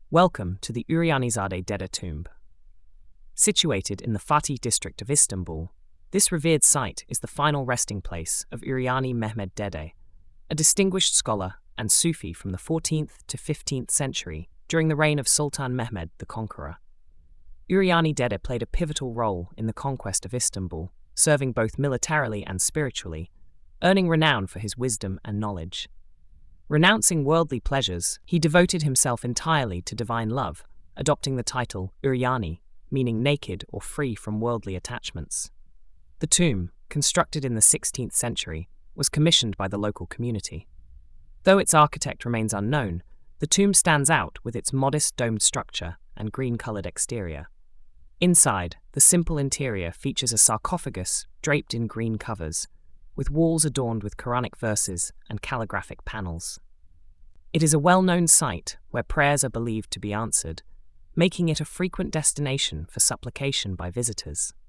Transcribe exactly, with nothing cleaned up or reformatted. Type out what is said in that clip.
Welcome to the Urianizade Dede tomb. Situated in the Fatih district of Istanbul, this revered site is the final resting place of Uriani Mehmed Dede, a distinguished scholar and Sufi from the fourteenth to fifteenth century during the reign of Sultan Mehmed the Conqueror. Uriani Dede played a pivotal role in the conquest of Istanbul, serving both militarily and spiritually, earning renown for his wisdom and knowledge. Renouncing worldly pleasures, he devoted himself entirely to divine love, adopting the title Uriani, meaning naked or free from worldly attachments. The tomb, constructed in the sixteenth century, was commissioned by the local community. Though its architect remains unknown, the tomb stands out with its modest domed structure and green-colored exterior. Inside, the simple interior features a sarcophagus draped in green covers, with walls adorned with Quranic verses and calligraphic panels. It is a well-known site where prayers are believed to be answered, making it a frequent destination for supplication by visitors.